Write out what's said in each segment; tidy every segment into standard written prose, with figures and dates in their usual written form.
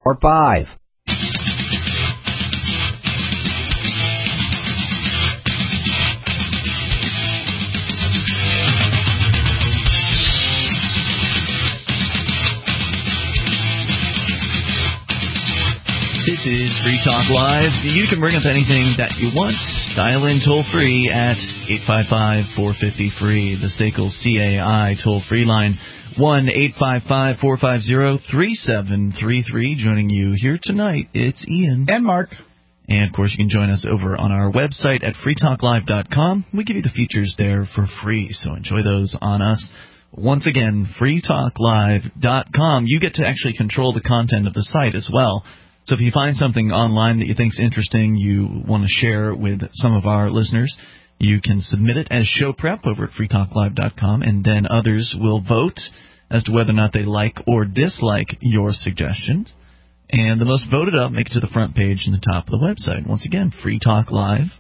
or 5. This is Free Talk Live. You can bring up anything that you want. Dial in toll-free at 855-450-FREE, the SACL CAI toll-free line, 1-855-450-3733. Joining you here tonight, it's Ian. And Mark. And, of course, you can join us over on our website at freetalklive.com. We give you the features there for free, so enjoy those on us. Once again, freetalklive.com. You get to actually control the content of the site as well. So if you find something online that you think is interesting, you want to share with some of our listeners, you can submit it as show prep over at freetalklive.com, and then others will vote as to whether or not they like or dislike your suggestions. And the most voted up make it to the front page and the top of the website. Once again, freetalklive.com.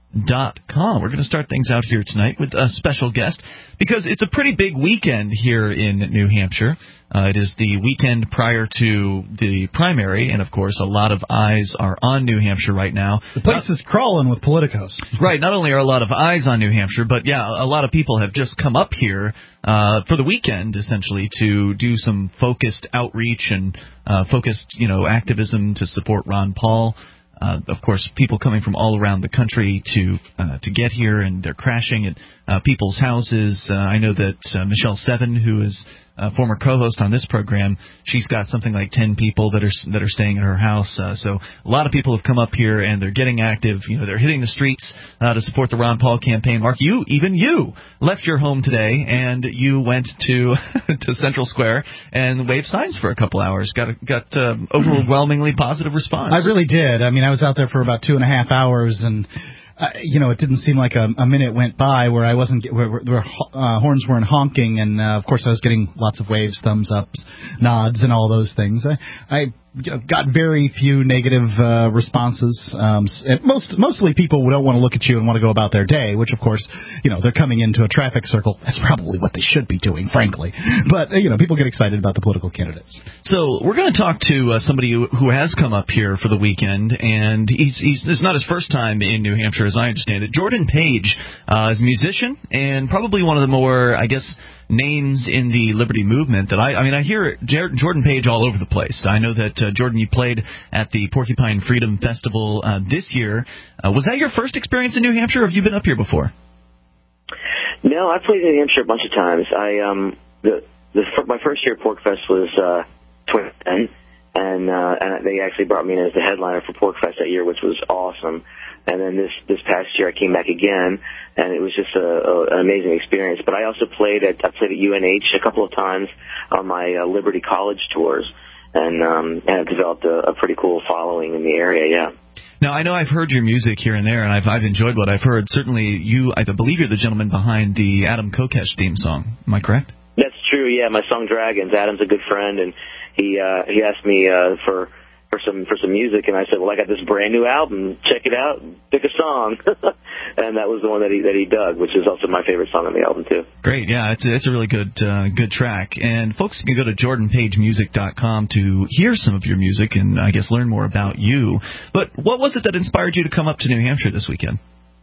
We're going to start things out here tonight with a special guest because it's a pretty big weekend here in New Hampshire. It is the weekend prior to the primary, and, of course, a lot of eyes are on New Hampshire right now. The place is crawling with politicos. Right. Not only are a lot of eyes on New Hampshire, but, yeah, a lot of people have just come up here for the weekend, essentially, to do some focused outreach and focused, activism to support Ron Paul. Of course, people coming from all around the country to get here, and they're crashing at people's houses. I know that Michelle Seven, who is a former co-host on this program, she's got something like 10 people that are staying at her house. So a lot of people have come up here, and they're getting active. They're hitting the streets to support the Ron Paul campaign. Mark, you left your home today, and you went to to Central Square and waved signs for a couple hours. Got overwhelmingly positive response. I really did. I mean, I was out there for about 2.5 hours, and it didn't seem like a minute went by where I wasn't where horns weren't honking, and of course I was getting lots of waves, thumbs ups, nods, and all those things. I got very few negative responses. Mostly people don't want to look at you and want to go about their day, which of course, they're coming into a traffic circle. That's probably what they should be doing, frankly. But people get excited about the political candidates. So we're going to talk to somebody who has come up here for the weekend, and it's not his first time in New Hampshire, as I understand it. Jordan Page is a musician and probably one of the more, I guess, names in the Liberty movement that I hear Jordan Page all over the place. I know that, Jordan, you played at the Porcupine Freedom Festival this year. Was that your first experience in New Hampshire, or have you been up here before? No, I played in New Hampshire a bunch of times. My first year at PorcFest was 2010, and they actually brought me in as the headliner for PorcFest that year, which was awesome. And then this past year I came back again, and it was just an amazing experience. But I also played at UNH a couple of times on my Liberty College tours, and I've developed a pretty cool following in the area. Yeah. Now, I know I've heard your music here and there, and I've enjoyed what I've heard. Certainly, I believe you're the gentleman behind the Adam Kokesh theme song. Am I correct? That's true. Yeah, my song Dragons. Adam's a good friend, and he asked me for some music, and I said, well, I got this brand new album, check it out, pick a song. And that was the one that he dug, which is also my favorite song on the album too. Great, yeah, it's a really good track, and folks can go to jordanpagemusic.com to hear some of your music and I guess learn more about you. But what was it that inspired you to come up to New Hampshire this weekend?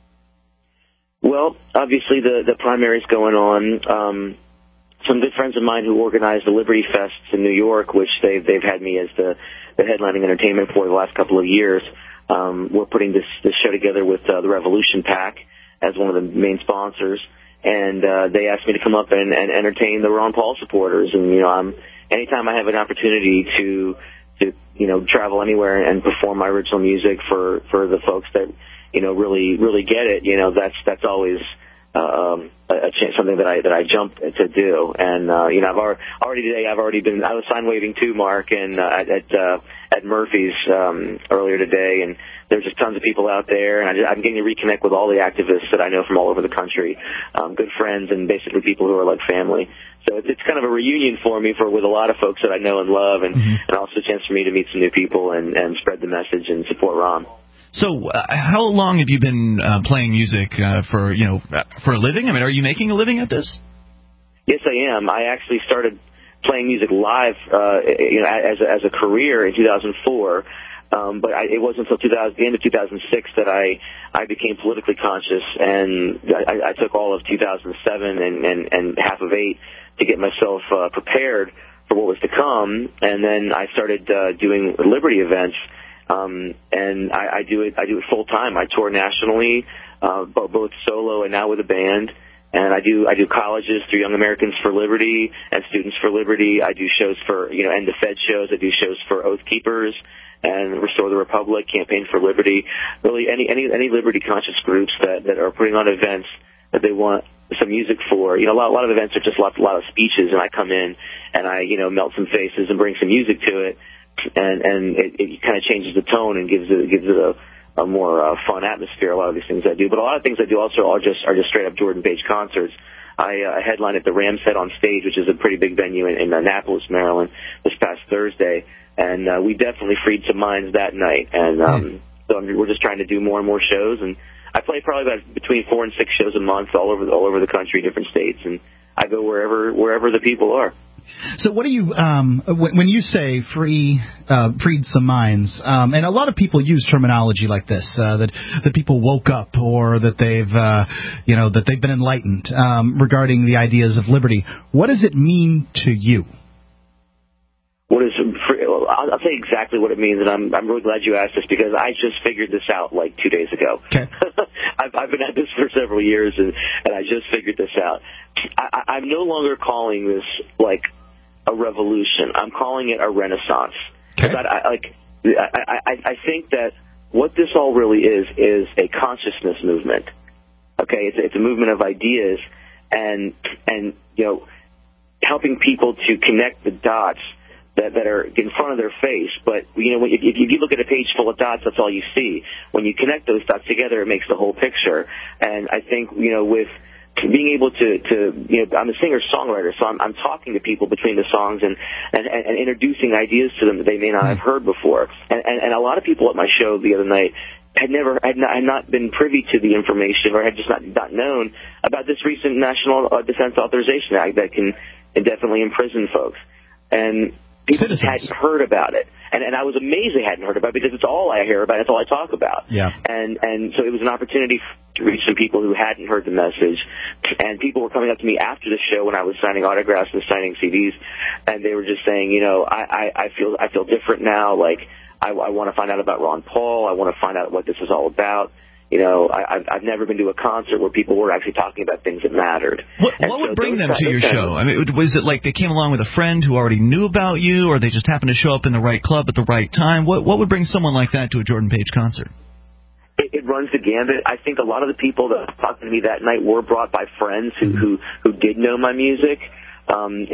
Well, obviously the primary's going on. Some good friends of mine who organized the Liberty Fests in New York, which they've had me as the headlining entertainment for the last couple of years. We're putting this show together with the Revolution PAC as one of the main sponsors, and they asked me to come up and entertain the Ron Paul supporters. And anytime I have an opportunity to travel anywhere and perform my original music for the folks that really get it, that's always a chance, something that I jump to do. And I was sign waving too, Mark, and at Murphy's earlier today, and there's just tons of people out there, and I'm getting to reconnect with all the activists that I know from all over the country, good friends, and basically people who are like family. So it's kind of a reunion for me with a lot of folks that I know and love, and also a chance for me to meet some new people and spread the message and support Ron. So, how long have you been playing music for a living? I mean, are you making a living at this? Yes, I am. I actually started playing music live, as a career in 2004. But it wasn't until the end of 2006 that I became politically conscious, and I took all of 2007 and half of 8 to get myself prepared for what was to come. And then I started doing Liberty events, and I do it full time. I tour nationally, both solo and now with a band. And I do colleges through Young Americans for Liberty and Students for Liberty. I do shows for End the Fed shows. I do shows for Oath Keepers and Restore the Republic, Campaign for Liberty. Really, any liberty conscious groups that are putting on events that they want some music for. A lot of events are just a lot of speeches, and I come in and I melt some faces and bring some music to it, and it kind of changes the tone and gives it a more fun atmosphere. A lot of these things I do, but a lot of things I do also are just straight up Jordan Page concerts. I headline at the Rams Head on Stage, which is a pretty big venue in Annapolis, Maryland, this past Thursday, and we definitely freed some minds that night. And so we're just trying to do more and more shows, and I play probably about between 4 and 6 shows a month all over the country, different states, and I go wherever the people are. So what do you, when you say freed some minds, and a lot of people use terminology like this, that people woke up or that they've been enlightened regarding the ideas of liberty. What does it mean to you? I'll tell you exactly what it means, and I'm really glad you asked this because I just figured this out like 2 days ago. Okay. I've been at this for several years, and I just figured this out. I'm no longer calling this like a revolution. I'm calling it a renaissance. Okay. I think that what this all really is a consciousness movement. Okay, it's a movement of ideas, and helping people to connect the dots that are in front of their face. But, if you look at a page full of dots, that's all you see. When you connect those dots together, it makes the whole picture. And I think, with being able to I'm a singer-songwriter, so I'm talking to people between the songs and introducing ideas to them that they may not have heard before. And a lot of people at my show the other night had not been privy to the information or had just not known about this recent National Defense Authorization Act that can indefinitely imprison folks. And people just hadn't heard about it. And I was amazed they hadn't heard about it because it's all I hear about. It's all I talk about. Yeah. And so it was an opportunity to reach some people who hadn't heard the message. And people were coming up to me after the show when I was signing autographs and signing CDs, and they were just saying, I feel different now. Like, I want to find out about Ron Paul. I want to find out what this is all about. I've never been to a concert where people were actually talking about things that mattered. What would bring them to your show? I mean, was it like they came along with a friend who already knew about you, or they just happened to show up in the right club at the right time? What would bring someone like that to a Jordan Page concert? It runs the gambit. I think a lot of the people that were talking to me that night were brought by friends who did know my music. And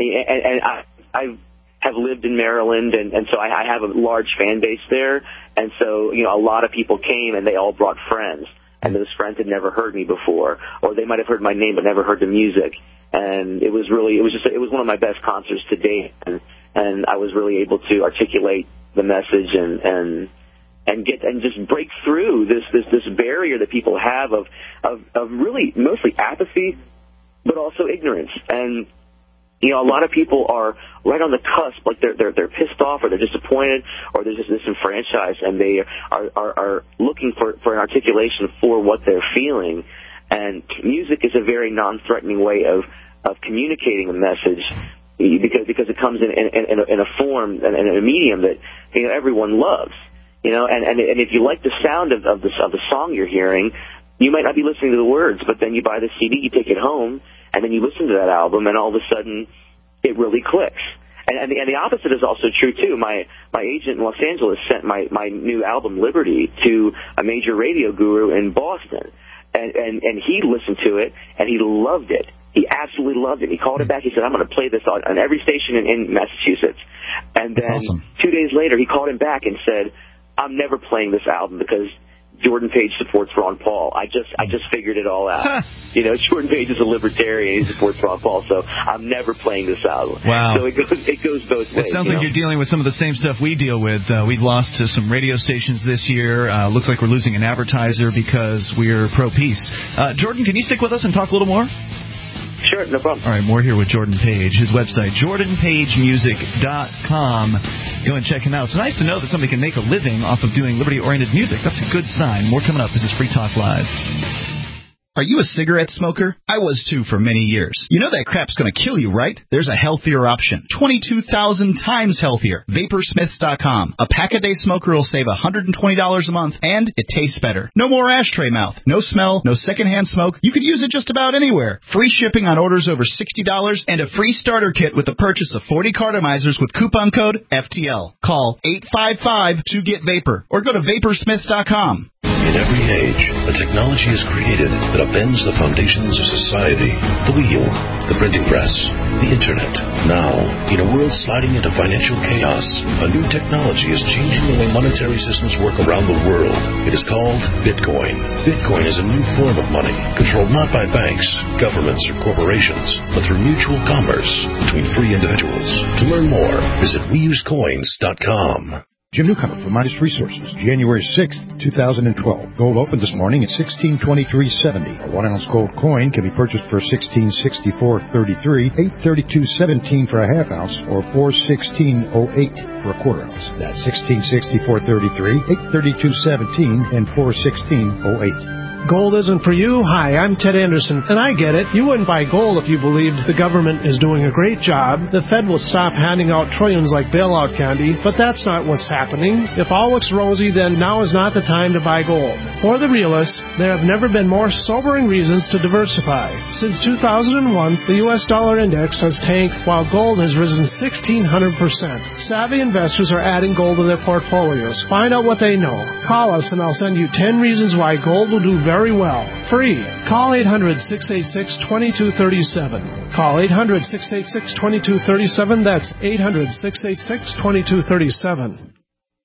I have lived in Maryland, and so I have a large fan base there. And so, a lot of people came, and they all brought friends. And those friends had never heard me before, or they might have heard my name but never heard the music. And it was one of my best concerts to date. And I was really able to articulate the message and just break through this barrier that people have of really mostly apathy, but also ignorance. And a lot of people are right on the cusp, like they're pissed off or they're disappointed or they're just disenfranchised, and they are looking for an articulation for what they're feeling. And music is a very non-threatening way of communicating a message because it comes in a form and in a medium that everyone loves. And if you like the sound of the song you're hearing, you might not be listening to the words, but then you buy the CD, you take it home, and then you listen to that album, and all of a sudden, it really clicks. And the opposite is also true too. My agent in Los Angeles sent my new album Liberty to a major radio guru in Boston, and he listened to it and he loved it. He absolutely loved it. He called it back. He said, "I'm going to play this on every station in Massachusetts." And then awesome. 2 days later, he called him back and said, "I'm never playing this album because Jordan Page supports Ron Paul. I just figured it all out. Jordan Page is a libertarian. He supports Ron Paul, so I'm never playing this album." Wow. So it goes both ways. It sounds like you're dealing with some of the same stuff we deal with. We've lost to some radio stations this year. Looks like we're losing an advertiser because we're pro-peace. Jordan, can you stick with us and talk a little more? Sure, no problem. All right, more here with Jordan Page. His website, jordanpagemusic.com. Go and check him out. It's nice to know that somebody can make a living off of doing liberty-oriented music. That's a good sign. More coming up. This is Free Talk Live. Are you a cigarette smoker? I was too for many years. You know that crap's going to kill you, right? There's a healthier option. 22,000 times healthier. Vaporsmiths.com. A pack-a-day smoker will save $120 a month, and it tastes better. No more ashtray mouth. No smell. No secondhand smoke. You could use it just about anywhere. Free shipping on orders over $60 and a free starter kit with the purchase of 40 cartomizers with coupon code FTL. Call 855-2-GET-VAPOR or go to Vaporsmiths.com. In every age, a technology is created that upends the foundations of society. The wheel, the printing press, the internet. Now, in a world sliding into financial chaos, a new technology is changing the way monetary systems work around the world. It is called Bitcoin. Bitcoin is a new form of money, controlled not by banks, governments, or corporations, but through mutual commerce between free individuals. To learn more, visit WeUseCoins.com. Jim Newcomer from Midas Resources, January 6th, 2012. Gold opened this morning at $1623.70. A 1-ounce gold coin can be purchased for $1664.33, $832.17 for a half ounce, or $416.08 for a quarter ounce. That's $1664.33, $832.17, and $416.08. Gold isn't for you? Hi, I'm Ted Anderson, and I get it. You wouldn't buy gold if you believed the government is doing a great job. The Fed will stop handing out trillions like bailout candy, but that's not what's happening. If all looks rosy, then now is not the time to buy gold. For the realists, there have never been more sobering reasons to diversify. Since 2001, the U.S. dollar index has tanked while gold has risen 1,600%. Savvy investors are adding gold to their portfolios. Find out what they know. Call us and I'll send you 10 reasons why gold will do very well. Free. Call 800-686-2237. Call 800-686-2237. That's 800-686-2237.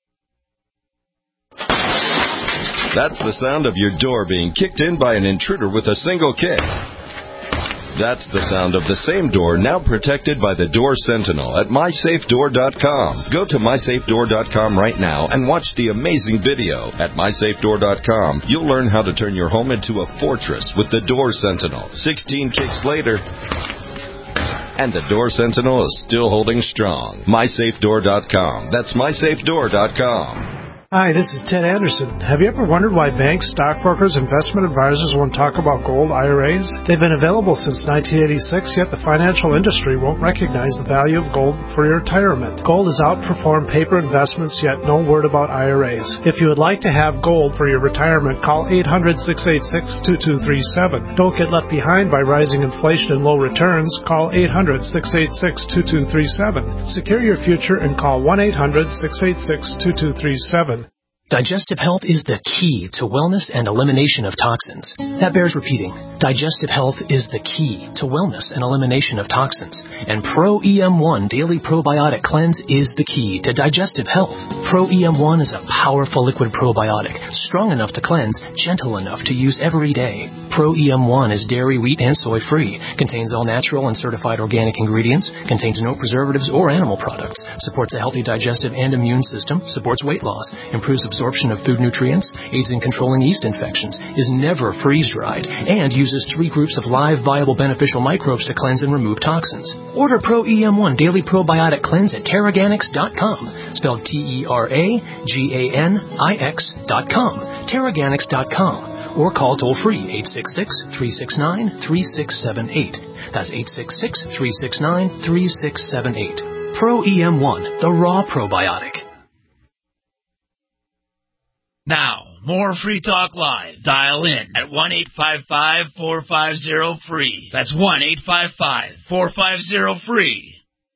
That's the sound of your door being kicked in by an intruder with a single kick. That's the sound of the same door now protected by the Door Sentinel at MySafeDoor.com. Go to MySafeDoor.com right now and watch the amazing video. At MySafeDoor.com, you'll learn how to turn your home into a fortress with the Door Sentinel. 16 kicks later, and the Door Sentinel is still holding strong. MySafeDoor.com. That's MySafeDoor.com. Hi, this is Ted Anderson. Have you ever wondered why banks, stockbrokers, investment advisors won't talk about gold IRAs? They've been available since 1986, yet the financial industry won't recognize the value of gold for your retirement. Gold has outperformed paper investments, yet no word about IRAs. If you would like to have gold for your retirement, call 800-686-2237. Don't get left behind by rising inflation and low returns. Call 800-686-2237. Secure your future and call 1-800-686-2237. Digestive health is the key to wellness and elimination of toxins. That bears repeating. Digestive health is the key to wellness and elimination of toxins. And Pro-EM1 Daily Probiotic Cleanse is the key to digestive health. Pro-EM1 is a powerful liquid probiotic, strong enough to cleanse, gentle enough to use every day. Pro-EM1 is dairy, wheat, and soy-free, contains all natural and certified organic ingredients, contains no preservatives or animal products, supports a healthy digestive and immune system, supports weight loss, improves absorption of food nutrients, aids in controlling yeast infections, is never freeze-dried, and uses 3 groups of live, viable, beneficial microbes to cleanse and remove toxins. Order Pro-EM1 Daily Probiotic Cleanse at Teraganix.com, spelled Teraganix.com, Teraganix.com, or call toll-free 866-369-3678. That's 866-369-3678. Pro-EM1, the raw probiotic. Now, more Free Talk Live. Dial in at 1-855-450-FREE. That's 1-855-450-FREE.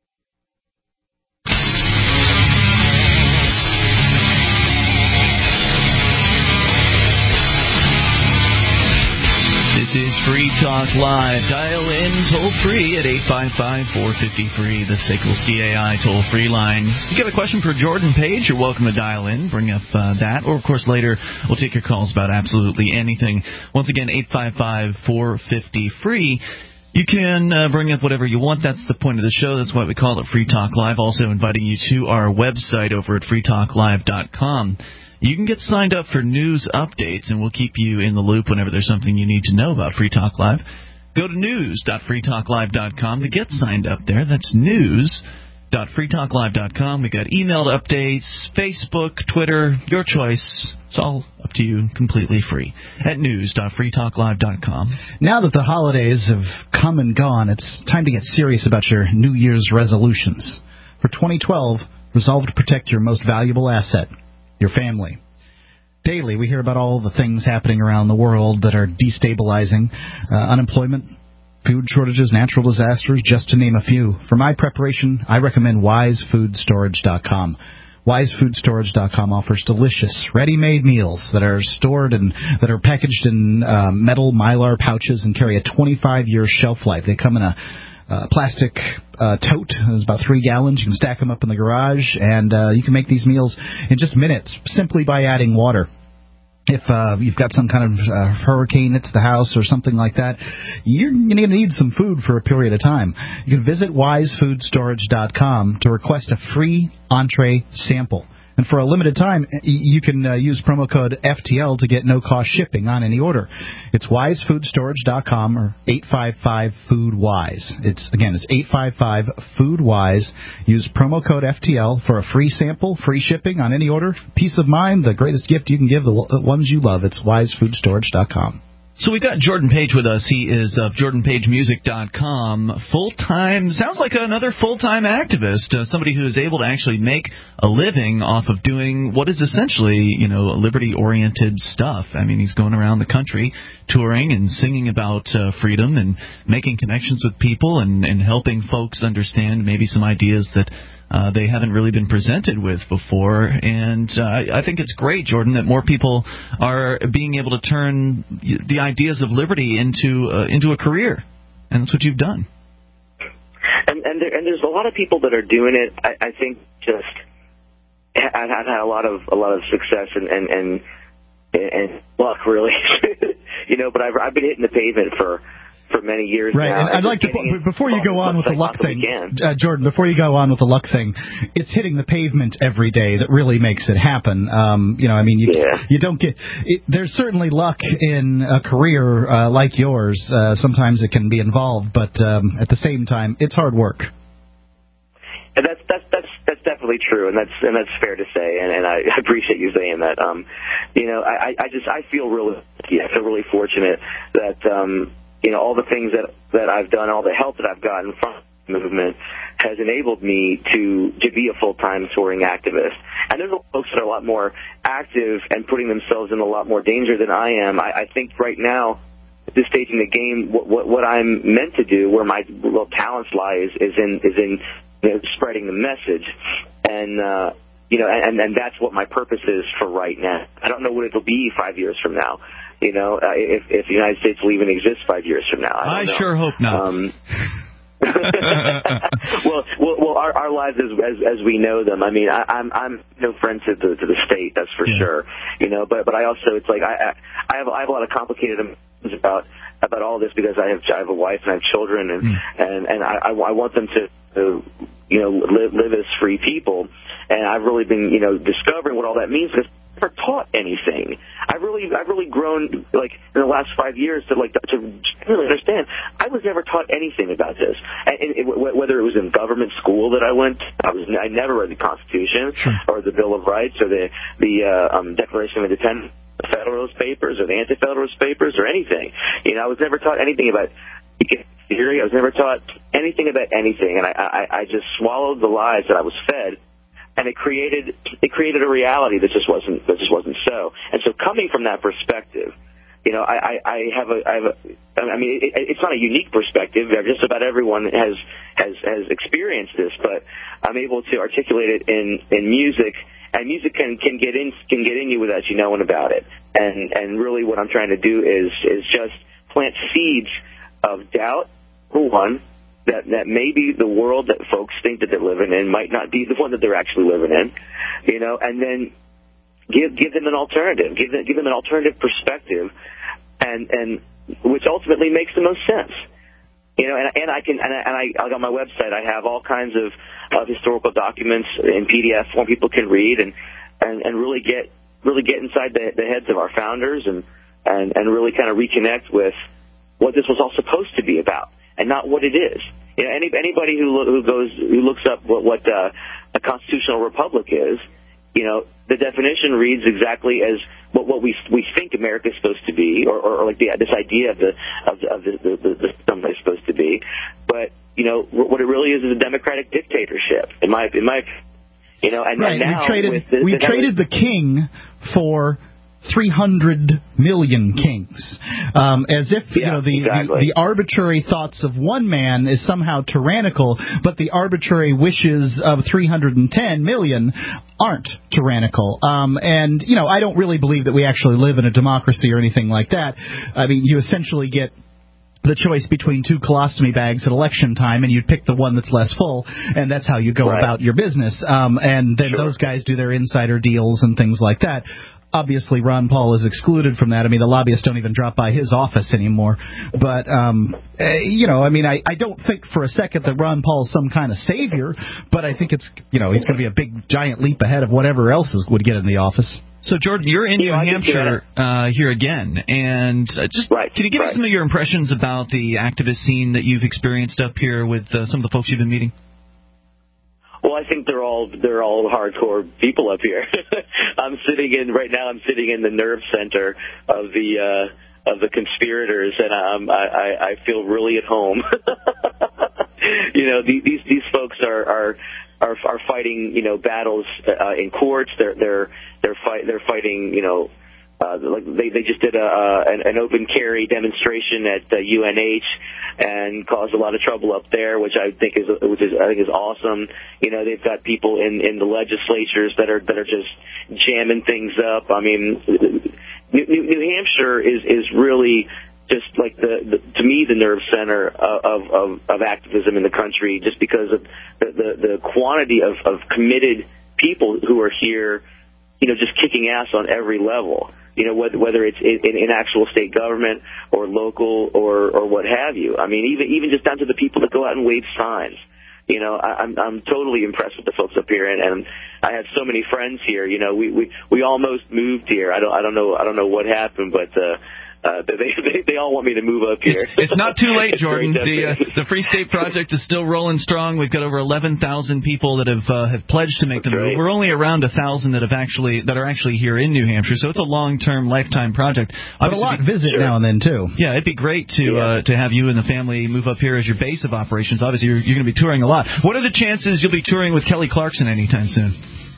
This is Free Talk Live. Dial in toll-free at 855-450-FREE, the SACL CAI toll-free line. If you got a question for Jordan Page, you're welcome to dial in. Bring up that. Or, of course, later we'll take your calls about absolutely anything. Once again, 855-450-FREE. You can bring up whatever you want. That's the point of the show. That's why we call it Free Talk Live. Also inviting you to our website over at freetalklive.com. You can get signed up for news updates, and we'll keep you in the loop whenever there's something you need to know about Free Talk Live. Go to news.freetalklive.com to get signed up there. That's news.freetalklive.com. We got emailed updates, Facebook, Twitter, your choice. It's all up to you, completely free at news.freetalklive.com. Now that the holidays have come and gone, it's time to get serious about your New Year's resolutions. For 2012, resolve to protect your most valuable asset, your family. Daily, we hear about all the things happening around the world that are destabilizing. Unemployment, food shortages, natural disasters, just to name a few. For my preparation, I recommend WiseFoodStorage.com. WiseFoodStorage.com offers delicious, ready-made meals that are stored and that are packaged in metal Mylar pouches and carry a 25-year shelf life. They come in a plastic tote. It's about 3 gallons. You can stack them up in the garage, and you can make these meals in just minutes simply by adding water. If you've got some kind of hurricane hits the house or something like that, you're going to need some food for a period of time. You can visit WiseFoodStorage.com to request a free entree sample. And for a limited time, you can use promo code FTL to get no-cost shipping on any order. It's WiseFoodStorage.com or 855-FOOD-WISE. It's 855-FOOD-WISE. Use promo code FTL for a free sample, free shipping on any order. Peace of mind, the greatest gift you can give the ones you love. It's WiseFoodStorage.com. So we've got Jordan Page with us. He is of JordanPageMusic.com. Full-time, sounds like another full-time activist, somebody who is able to actually make a living off of doing what is essentially, liberty-oriented stuff. I mean, he's going around the country touring and singing about freedom and making connections with people and helping folks understand maybe some ideas that they haven't really been presented with before. And I think it's great, Jordan, that more people are being able to turn the ideas of liberty into a career. And that's what you've done. And there's a lot of people that are doing it. I think just I've had a lot of success and luck, really. But I've been hitting the pavement for many years right, now. And I'd like to, before you go on with the luck thing, Jordan, before you go on with the luck thing, it's hitting the pavement every day that really makes it happen. You don't get, there's certainly luck in a career like yours. Sometimes it can be involved, but at the same time, it's hard work. And that's definitely true, and that's fair to say, and I appreciate you saying that. I feel really fortunate that all the things that I've done, all the help that I've gotten from the movement has enabled me to be a full-time touring activist. And there's folks that are a lot more active and putting themselves in a lot more danger than I am. I think right now, at this stage in the game, what I'm meant to do, where my real talents lie, is in spreading the message. And and that's what my purpose is for right now. I don't know what it'll be 5 years from now. If the United States will even exist 5 years from now. I sure hope not. Well, our lives as we know them. I mean, I'm no friend to the state, that's for sure. But I also, it's like I have a lot of complicated emotions about all this, because I have a wife and I have children, and I want them to live as free people. And I've really been discovering what all that means, because I've never taught anything. I've really grown, like, in the last 5 years to really understand. I was never taught anything about this. And whether it was in government school that I went, I never read the Constitution or the Bill of Rights or the Declaration of Independence, the Federalist Papers or the Anti-Federalist Papers or anything. I was never taught anything about theory. I was never taught anything about anything, and I just swallowed the lies that I was fed. And it created a reality that just wasn't so. And so, coming from that perspective, it's not a unique perspective. Just about everyone has experienced this, but I'm able to articulate it in music, and music can get in you without you knowing about it. And really, what I'm trying to do is just plant seeds of doubt, for one. That maybe the world that folks think that they're living in might not be the one that they're actually living in, and then give them an alternative, give them an alternative perspective, and which ultimately makes the most sense, And I on my website I have all kinds of historical documents in PDF form people can read and really get inside the heads of our founders and really kind of reconnect with what this was all supposed to be about, and not what it is. You know, anybody who looks up what a constitutional republic is, you know, the definition reads exactly as what we think America is supposed to be, or like this idea of the system is supposed to be. But you know, what it really is a democratic dictatorship. In my you know, and right. now we traded the king for 300 million kings, as if the arbitrary thoughts of one man is somehow tyrannical, but the arbitrary wishes of 310 million aren't tyrannical. And you know, I don't really believe that we actually live in a democracy or anything like that. I mean, you essentially get the choice between two colostomy bags at election time, and you'd pick the one that's less full, and that's how you go about your business. And then those guys do their insider deals and things like that. Obviously, Ron Paul is excluded from that. I mean, the lobbyists don't even drop by his office anymore. But, you know, I mean, I don't think for a second that Ron Paul's some kind of savior, but I think it's, you know, he's going to be a big, giant leap ahead of whatever else would get in the office. So, Jordan, you're in New Hampshire here again, and can you give us some of your impressions about the activist scene that you've experienced up here with some of the folks you've been meeting? Well, I think they're all hardcore people up here. I'm sitting in the nerve center of the conspirators, and I feel really at home. You know, these folks are fighting, you know, battles in courts. They're fighting, you know. They just did an open carry demonstration at UNH and caused a lot of trouble up there, which I think is awesome. You know, they've got people in the legislatures that are just jamming things up. I mean, New Hampshire is really just like to me the nerve center of activism in the country, just because of the quantity of committed people who are here, you know, just kicking ass on every level. You know, whether it's in actual state government or local or what have you. I mean, even just down to the people that go out and wave signs. You know, I'm totally impressed with the folks up here, and I have so many friends here. You know, we almost moved here. I don't know what happened, but they all want me to move up here. It's not too late, Jordan. The Free State Project is still rolling strong. We've got over 11,000 people that have pledged to make the move. We're only around 1,000 that are actually here in New Hampshire, so it's a long-term, lifetime project. But a lot visit now and then too. Yeah, it'd be great to have you and the family move up here as your base of operations. Obviously, you're going to be touring a lot. What are the chances you'll be touring with Kelly Clarkson anytime soon?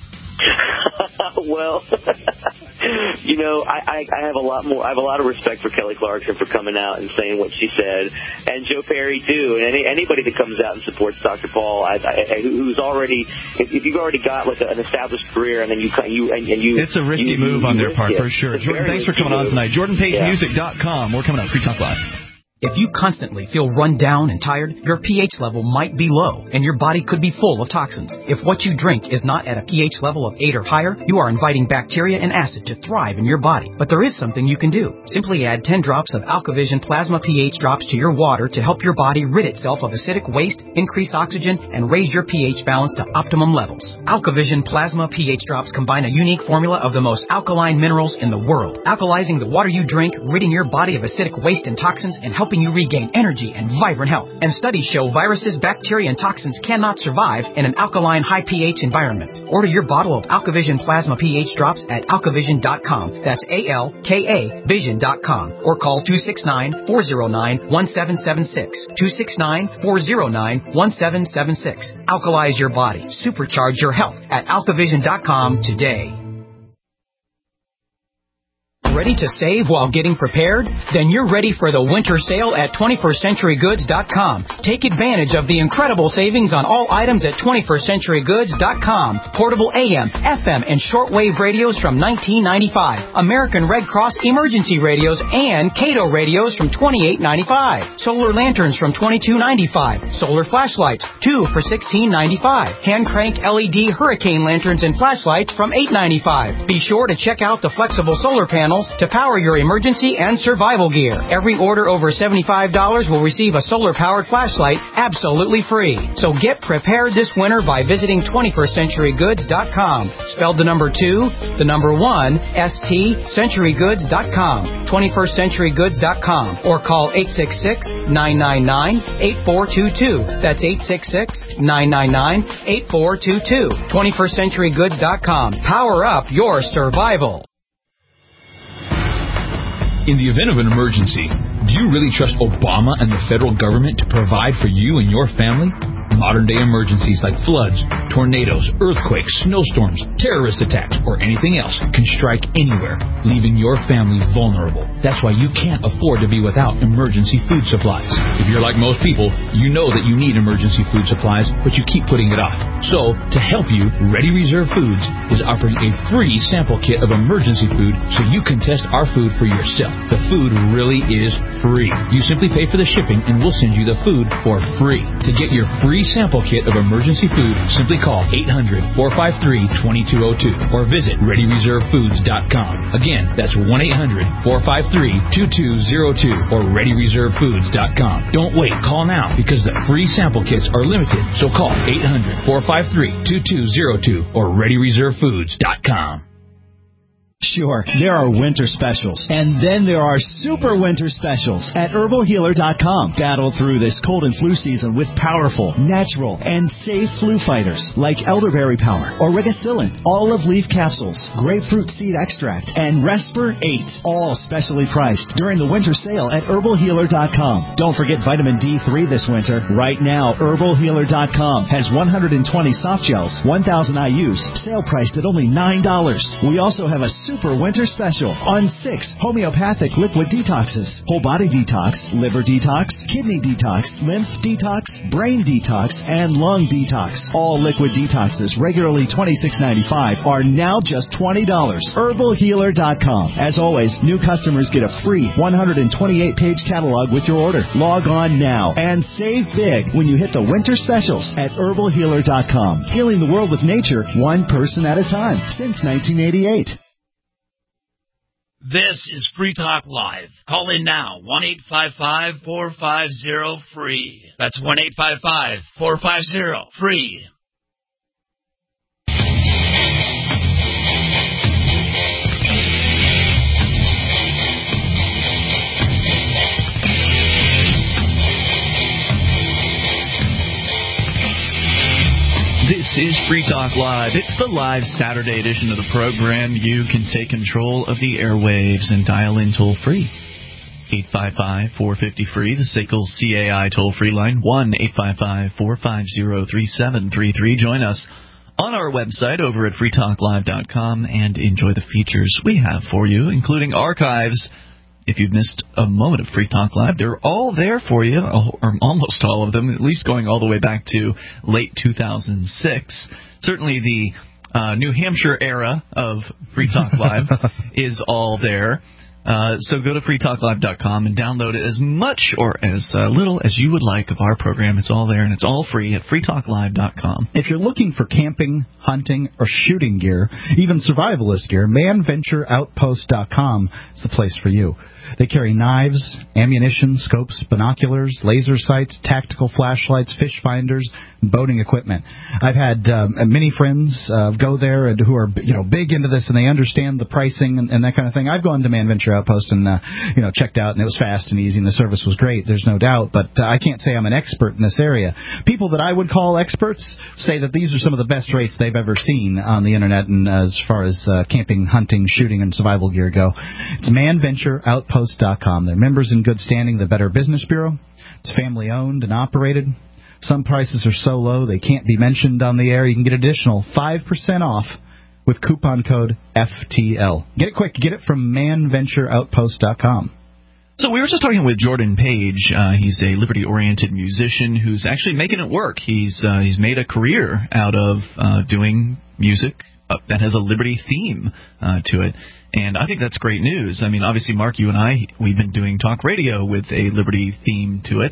Well, you know, I have a lot of respect for Kelly Clarkson for coming out and saying what she said, and Joe Perry too, and anybody that comes out and supports Dr. Paul, who's already, if you've already got like an established career, and then you it's a risky move on their part for sure. Jordan, thanks for coming on tonight. JordanPageMusic.com. We're coming up. Free Talk Live. If you constantly feel run down and tired, your pH level might be low, and your body could be full of toxins. If what you drink is not at a pH level of 8 or higher, you are inviting bacteria and acid to thrive in your body. But there is something you can do. Simply add 10 drops of AlkaVision Plasma pH drops to your water to help your body rid itself of acidic waste, increase oxygen, and raise your pH balance to optimum levels. AlkaVision Plasma pH drops combine a unique formula of the most alkaline minerals in the world, alkalizing the water you drink, ridding your body of acidic waste and toxins, and helping you regain energy and vibrant health. And studies show viruses, bacteria, and toxins cannot survive in an alkaline, high pH environment. Order your bottle of AlkaVision Plasma pH drops at alkavision.com. That's ALKA Vision.com. Or call 269-409-1776. 269-409-1776. Alkalize your body. Supercharge your health at alkavision.com today. Ready to save while getting prepared? Then you're ready for the winter sale at 21stCenturyGoods.com. Take advantage of the incredible savings on all items at 21stCenturyGoods.com. Portable AM, FM, and shortwave radios from $19.95. American Red Cross emergency radios and Cato radios from $28.95. Solar lanterns from $22.95. Solar flashlights, 2 for $16.95. Hand crank LED hurricane lanterns and flashlights from $8.95. Be sure to check out the flexible solar panels panels to power your emergency and survival gear. Every order over $75 will receive a solar-powered flashlight absolutely free. So get prepared this winter by visiting 21stCenturyGoods.com. Spelled the number 2, the number 1, ST, CenturyGoods.com. 21stCenturyGoods.com. Or call 866-999-8422. That's 866-999-8422. 21stCenturyGoods.com. Power up your survival. In the event of an emergency, do you really trust Obama and the federal government to provide for you and your family? Modern-day emergencies like floods, tornadoes, earthquakes, snowstorms, terrorist attacks, or anything else can strike anywhere, leaving your family vulnerable. That's why you can't afford to be without emergency food supplies. If you're like most people, you know that you need emergency food supplies, but you keep putting it off. So, to help you, Ready Reserve Foods is offering a free sample kit of emergency food so you can test our food for yourself. The food really is free. You simply pay for the shipping and we'll send you the food for free. To get your free sample kit of emergency food, simply call 800-453-2202 or visit ReadyReserveFoods.com. Again, that's 1-800-453-2202 or ReadyReserveFoods.com. Don't wait. Call now because the free sample kits are limited. So call 800-453-2202 or ReadyReserveFoods.com. Sure, there are winter specials, and then there are super winter specials at HerbalHealer.com. Battle through this cold and flu season with powerful, natural, and safe flu fighters like elderberry power, Origacillin, olive leaf capsules, grapefruit seed extract, and Respir 8, all specially priced during the winter sale at HerbalHealer.com. Don't forget vitamin D3 this winter. Right now, HerbalHealer.com has 120 soft gels, 1,000 IUs, sale priced at only $9. We also have a super winter special on 6 homeopathic liquid detoxes: whole body detox, liver detox, kidney detox, lymph detox, brain detox, and lung detox. All liquid detoxes, regularly $26.95, are now just $20. HerbalHealer.com. As always, new customers get a free 128-page catalog with your order. Log on now and save big when you hit the winter specials at HerbalHealer.com. Healing the world with nature, one person at a time, since 1988. This is Free Talk Live. Call in now, 1-855-450-FREE. That's 1-855-450-FREE. This is Free Talk Live. It's the live Saturday edition of the program. You can take control of the airwaves and dial in toll-free. 855-450-FREE, the SACL CAI toll-free line, 1-855-450-3733. Join us on our website over at freetalklive.com and enjoy the features we have for you, including archives. If you've missed a moment of Free Talk Live, they're all there for you, or almost all of them, at least going all the way back to late 2006. Certainly the New Hampshire era of Free Talk Live is all there. So go to freetalklive.com and download as much or as little as you would like of our program. It's all there, and it's all free at freetalklive.com. If you're looking for camping, hunting, or shooting gear, even survivalist gear, manventureoutpost.com is the place for you. They carry knives, ammunition, scopes, binoculars, laser sights, tactical flashlights, fish finders, and boating equipment. I've had many friends go there and who are big into this, and they understand the pricing and that kind of thing. I've gone to Man Venture Outpost and checked out, and it was fast and easy, and the service was great. There's no doubt, but I can't say I'm an expert in this area. People that I would call experts say that these are some of the best rates they've ever seen on the internet, and as far as camping, hunting, shooting, and survival gear go. It's manventureoutpost.com. They're members in good standing, the Better Business Bureau. It's family owned and operated. Some prices are so low they can't be mentioned on the air. You can get additional 5% off with coupon code FTL. Get it quick. Get it from manventureoutpost.com. So we were just talking with Jordan Page. He's a liberty-oriented musician who's actually making it work. He's made a career out of doing music that has a liberty theme to it. And I think that's great news. I mean, obviously, Mark, you and I, we've been doing talk radio with a liberty theme to it.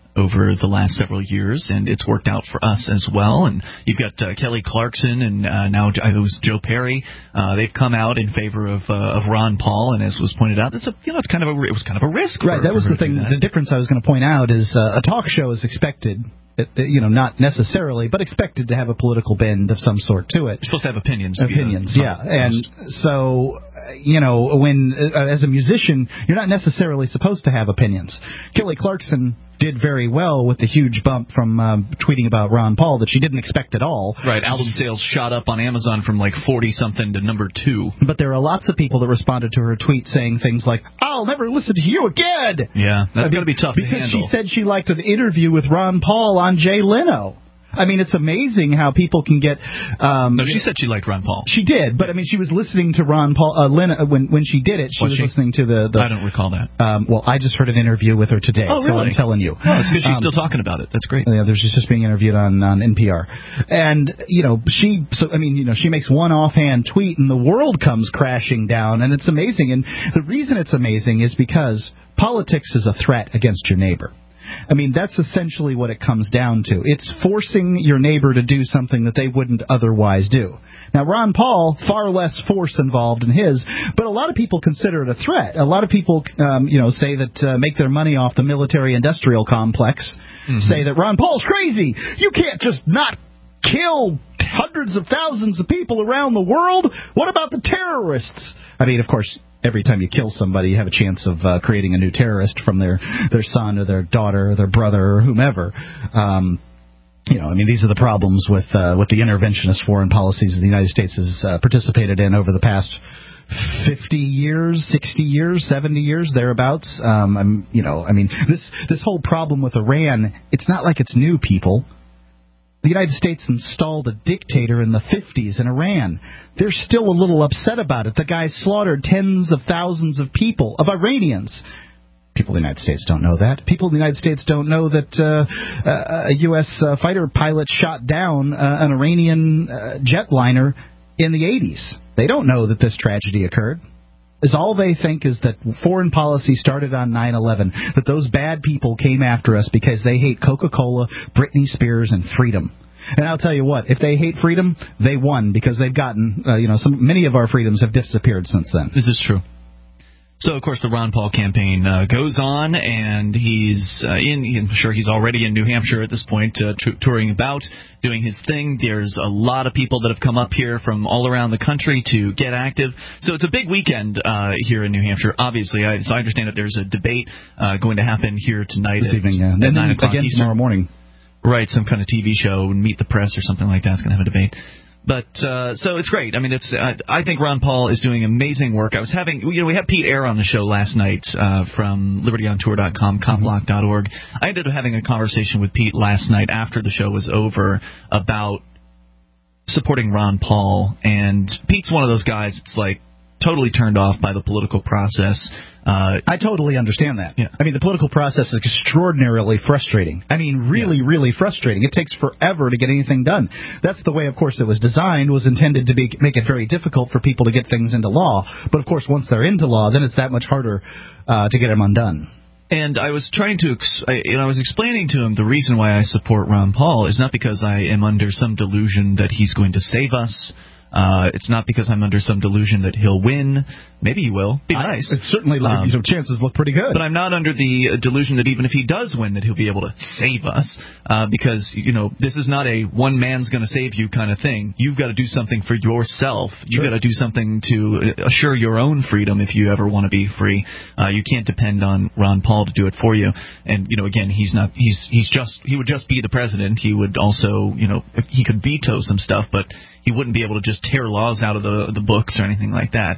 over the last several years, and it's worked out for us as well. And you've got Kelly Clarkson and now it was Joe Perry. They've come out in favor of Ron Paul, and as was pointed out, it was kind of a risk. Right, that was the thing. The difference I was going to point out is a talk show is expected. Not necessarily, but expected to have a political bend of some sort to it. You're supposed to have opinions. Yeah. And so, when, as a musician, you're not necessarily supposed to have opinions. Kelly Clarkson did very well with the huge bump from tweeting about Ron Paul that she didn't expect at all. Right, album sales shot up on Amazon from like 40-something to number 2. But there are lots of people that responded to her tweet saying things like, "I'll never listen to you again." Yeah, that's going to be tough to handle. Because she said she liked an interview with Ron Paul on Jay Leno. I mean, it's amazing how people can get... no, she said she liked Ron Paul. She did, but I mean, she was listening to Ron Paul... when she did it, she was listening to the... I don't recall that. Well, I just heard an interview with her today, really? So I'm telling you. Oh, it's because she's still talking about it. That's great. Yeah, she's just being interviewed on NPR. And, she makes one offhand tweet and the world comes crashing down, and it's amazing. And the reason it's amazing is because politics is a threat against your neighbor. I mean, that's essentially what it comes down to. It's forcing your neighbor to do something that they wouldn't otherwise do. Now, Ron Paul, far less force involved in his, but a lot of people consider it a threat. A lot of people, say that make their money off the military-industrial complex, say that Ron Paul's crazy. You can't just not kill hundreds of thousands of people around the world. What about the terrorists? I mean, of course... Every time you kill somebody, you have a chance of creating a new terrorist from their son or their daughter or their brother or whomever. These are the problems with the interventionist foreign policies that the United States has participated in over the past 50 years, 60 years, 70 years, thereabouts. This whole problem with Iran, it's not like it's new, people. The United States installed a dictator in the 50s in Iran. They're still a little upset about it. The guy slaughtered tens of thousands of people, of Iranians. People in the United States don't know that. People in the United States don't know that a U.S. Fighter pilot shot down an Iranian jetliner in the 80s. They don't know that this tragedy occurred. All they think is that foreign policy started on 9/11, that those bad people came after us because they hate Coca-Cola, Britney Spears, and freedom. And I'll tell you what, if they hate freedom, they won because they've gotten, many of our freedoms have disappeared since then. This is true. So, of course, the Ron Paul campaign goes on, and I'm sure he's already in New Hampshire at this point, touring about, doing his thing. There's a lot of people that have come up here from all around the country to get active. So it's a big weekend here in New Hampshire, obviously. So I understand that there's a debate going to happen here tonight this evening, at 9 o'clock again Eastern. Tomorrow morning. Right, some kind of TV show, Meet the Press or something like that's going to have a debate. But so it's great. I mean, I think Ron Paul is doing amazing work. I was having, we had Pete Eyre on the show last night from LibertyOnTour.com, Copblock.org. I ended up having a conversation with Pete last night after the show was over about supporting Ron Paul. And Pete's one of those guys that's like totally turned off by the political process. I totally understand that. Yeah. I mean, the political process is extraordinarily frustrating. I mean, really frustrating. It takes forever to get anything done. That's the way, of course, it was designed, was intended to make it very difficult for people to get things into law. But, of course, once they're into law, then it's that much harder to get them undone. And I was trying to, I was explaining to him the reason why I support Ron Paul is not because I am under some delusion that he's going to save us. It's not because I'm under some delusion that he'll win. Maybe he will. Be nice. It's certainly, chances look pretty good. But I'm not under the delusion that even if he does win, that he'll be able to save us. Because, this is not a one man's going to save you kind of thing. You've got to do something for yourself. You've got to do something to assure your own freedom if you ever want to be free. You can't depend on Ron Paul to do it for you. And, again, he would just be the president. He would also, he could veto some stuff, but he wouldn't be able to just tear laws out of the books or anything like that.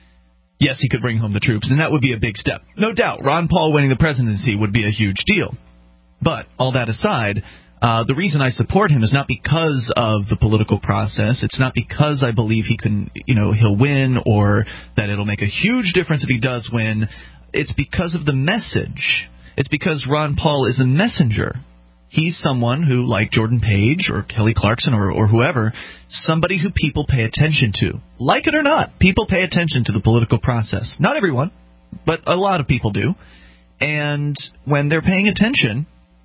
Yes, he could bring home the troops, and that would be a big step. No doubt, Ron Paul winning the presidency would be a huge deal. But, all that aside, the reason I support him is not because of the political process. It's not because I believe he can, he'll win or that it'll make a huge difference if he does win. It's because of the message. It's because Ron Paul is a messenger. He's someone who, like Jordan Page or Kelly Clarkson or whoever, somebody who people pay attention to. Like it or not, people pay attention to the political process. Not everyone, but a lot of people do. And when they're paying attention,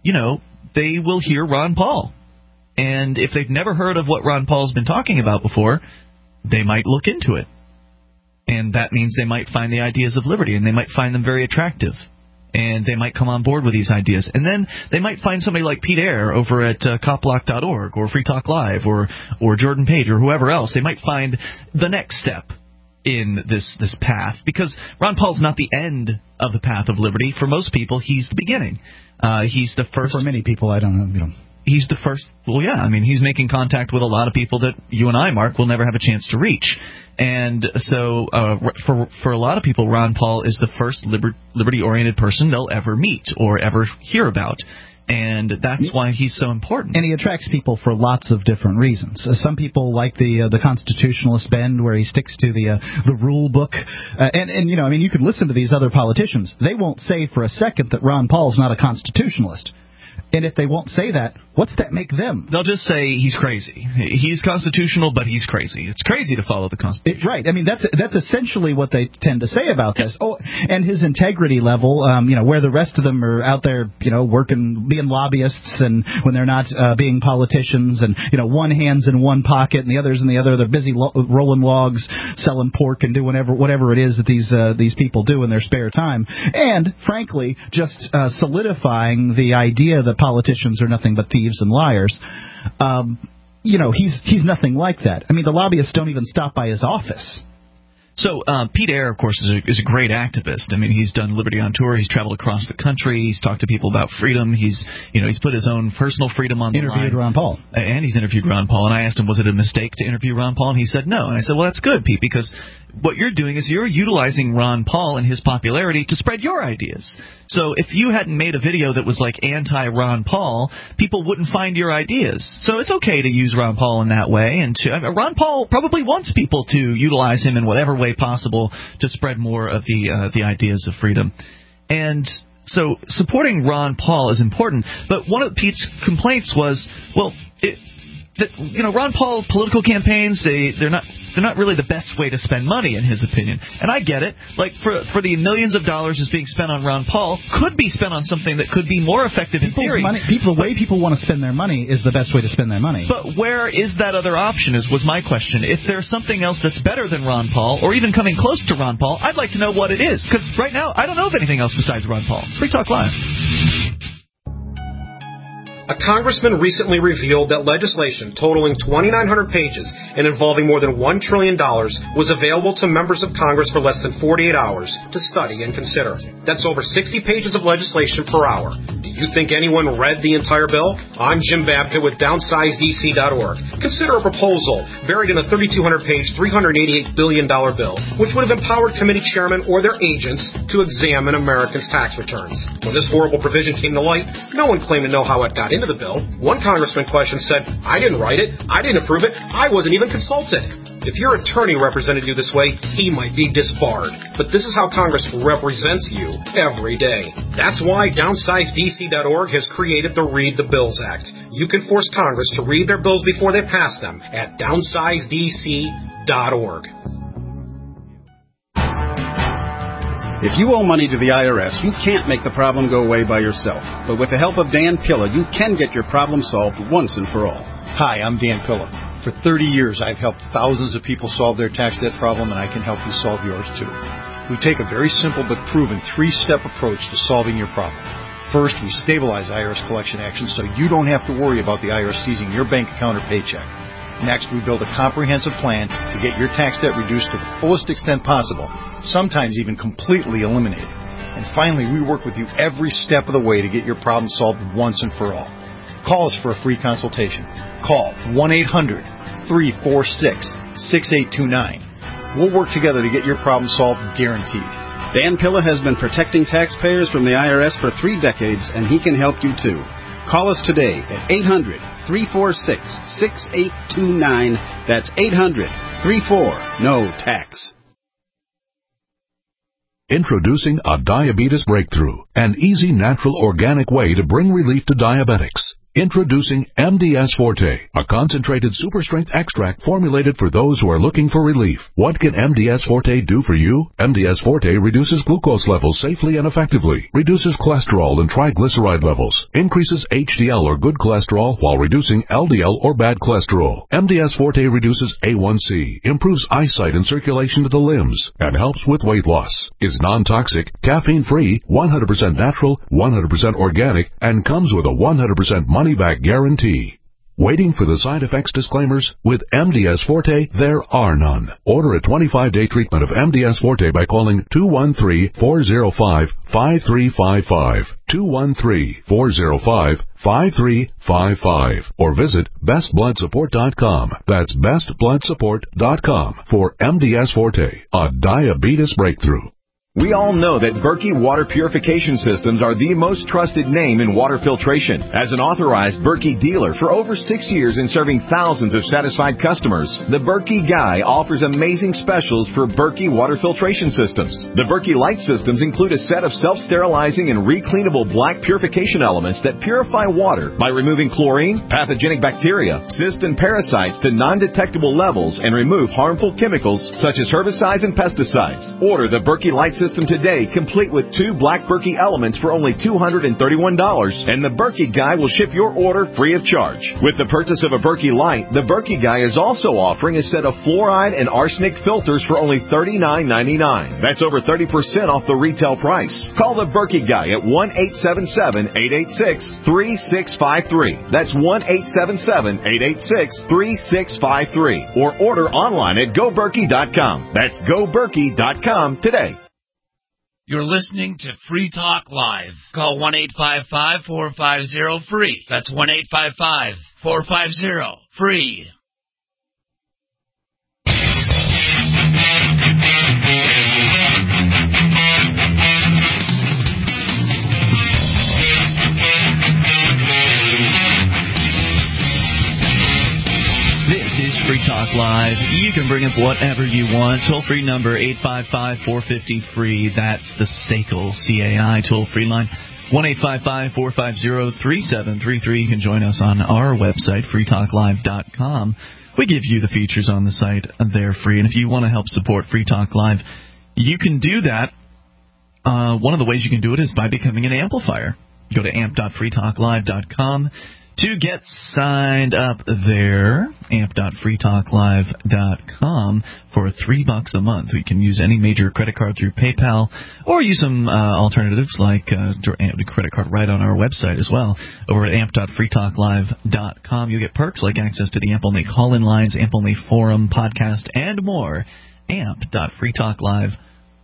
they will hear Ron Paul. And if they've never heard of what Ron Paul's been talking about before, they might look into it. And that means they might find the ideas of liberty, and they might find them very attractive. And they might come on board with these ideas. And then they might find somebody like Pete Eyre over at copblock.org or Free Talk Live or Jordan Page or whoever else. They might find the next step in this path, because Ron Paul's not the end of the path of liberty. For most people, he's the beginning. He's the first. For many people, I don't know. He's the first. Well, yeah, I mean, he's making contact with a lot of people that you and I, Mark, will never have a chance to reach. And so for a lot of people, Ron Paul is the first liberty-oriented person they'll ever meet or ever hear about. And that's why he's so important. And he attracts people for lots of different reasons. Some people like the constitutionalist bend, where he sticks to the rule book. And you could listen to these other politicians. They won't say for a second that Ron Paul's not a constitutionalist. And if they won't say that, what's that make them? They'll just say he's crazy. He's constitutional, but he's crazy. It's crazy to follow the Constitution. Right. I mean, that's essentially what they tend to say about this. Oh, and his integrity level, where the rest of them are out there, working, being lobbyists, and when they're not being politicians, and one hand's in one pocket and the other's in the other. They're busy rolling logs, selling pork, and doing whatever it is that these people do in their spare time. And frankly, just solidifying the idea that politicians are nothing but thieves and liars. He's nothing like that. I mean, the lobbyists don't even stop by his office. So Pete Eyre, of course, is a great activist. I mean, he's done Liberty on Tour. He's traveled across the country. He's talked to people about freedom. He's put his own personal freedom on the line. Interviewed Ron Paul. And he's interviewed Ron Paul. And I asked him, was it a mistake to interview Ron Paul? And he said no. And I said, well, that's good, Pete, because what you're doing is you're utilizing Ron Paul and his popularity to spread your ideas. So if you hadn't made a video that was like anti-Ron Paul, people wouldn't find your ideas. So it's okay to use Ron Paul in that way. And Ron Paul probably wants people to utilize him in whatever way possible to spread more of the ideas of freedom. And so supporting Ron Paul is important. But one of Pete's complaints was, Ron Paul political campaigns, they're not really the best way to spend money, in his opinion. And I get it. Like, for the millions of dollars that's being spent on Ron Paul could be spent on something that could be more effective in theory. The way people want to spend their money is the best way to spend their money. But where is that other option was my question. If there's something else that's better than Ron Paul, or even coming close to Ron Paul, I'd like to know what it is. Because right now, I don't know of anything else besides Ron Paul. It's Free Talk Live. A congressman recently revealed that legislation totaling 2,900 pages and involving more than $1 trillion was available to members of Congress for less than 48 hours to study and consider. That's over 60 pages of legislation per hour. Do you think anyone read the entire bill? I'm Jim Babbitt with DownsizeDC.org. Consider a proposal buried in a 3,200-page, $388 billion bill, which would have empowered committee chairmen or their agents to examine Americans' tax returns. When this horrible provision came to light, no one claimed to know how it got into the bill. One congressman questioned said, I didn't write it, I didn't approve it, I wasn't even consulted. If your attorney represented you this way, he might be disbarred. But this is how Congress represents you every day. That's why DownsizeDC.org has created the Read the Bills Act. You can force Congress to read their bills before they pass them at DownsizeDC.org. If you owe money to the IRS, you can't make the problem go away by yourself. But with the help of Dan Pilla, you can get your problem solved once and for all. Hi, I'm Dan Pilla. For 30 years, I've helped thousands of people solve their tax debt problem, and I can help you solve yours too. We take a very simple but proven 3-step approach to solving your problem. First, we stabilize IRS collection actions so you don't have to worry about the IRS seizing your bank account or paycheck. Next, we build a comprehensive plan to get your tax debt reduced to the fullest extent possible, sometimes even completely eliminated. And finally, we work with you every step of the way to get your problem solved once and for all. Call us for a free consultation. Call 1-800-346-6829. We'll work together to get your problem solved, guaranteed. Dan Pilla has been protecting taxpayers from the IRS for 3 decades, and he can help you too. Call us today at 800-346-6829. That's 800-34-NO-TAX. Introducing a diabetes breakthrough, an easy, natural, organic way to bring relief to diabetics. Introducing MDS Forte, a concentrated super strength extract formulated for those who are looking for relief. What can MDS Forte do for you? MDS Forte reduces glucose levels safely and effectively, reduces cholesterol and triglyceride levels, increases HDL or good cholesterol while reducing LDL or bad cholesterol. MDS Forte reduces A1C, improves eyesight and circulation to the limbs, and helps with weight loss. Is non-toxic, caffeine-free, 100% natural, 100% organic, and comes with a 100% money-back guarantee. Waiting for the side effects disclaimers? With MDS Forte, there are none. Order a 25-day treatment of MDS Forte by calling 213-405-5355, 213-405-5355, or visit bestbloodsupport.com. That's bestbloodsupport.com for MDS Forte, a diabetes breakthrough. We all know that Berkey Water Purification Systems are the most trusted name in water filtration. As an authorized Berkey dealer for over 6 years and serving thousands of satisfied customers, the Berkey Guy offers amazing specials for Berkey Water Filtration Systems. The Berkey Light Systems include a set of self-sterilizing and recleanable black purification elements that purify water by removing chlorine, pathogenic bacteria, cysts, and parasites to non-detectable levels and remove harmful chemicals such as herbicides and pesticides. Order the Berkey Light System today, complete with 2 black Berkey elements for only $231, and the Berkey Guy will ship your order free of charge. With the purchase of a Berkey Light, the Berkey Guy is also offering a set of fluoride and arsenic filters for only $39.99. That's over 30% off the retail price. Call the Berkey Guy at 1-877-886-3653. That's 1-877-886-3653. Or order online at GoBerkey.com. That's GoBerkey.com today. You're listening to Free Talk Live. Call 1-855-450-FREE. That's 1-855-450-FREE. This is Free Talk Live. You can bring up whatever you want. Toll-free number 855-450-FREE. That's the SACL CAI toll-free line. 1-855-450-3733. You can join us on our website, freetalklive.com. We give you the features on the site. They're free. And if you want to help support Free Talk Live, you can do that. One of the ways you can do it is by becoming an amplifier. Go to amp.freetalklive.com. To get signed up there, amp.freetalklive.com for $3 a month. We can use any major credit card through PayPal, or use some alternatives like credit card right on our website as well. Over at amp.freetalklive.com, you'll get perks like access to the AMP-only call-in lines, AMP-only forum, podcast, and more. amp.freetalklive.com.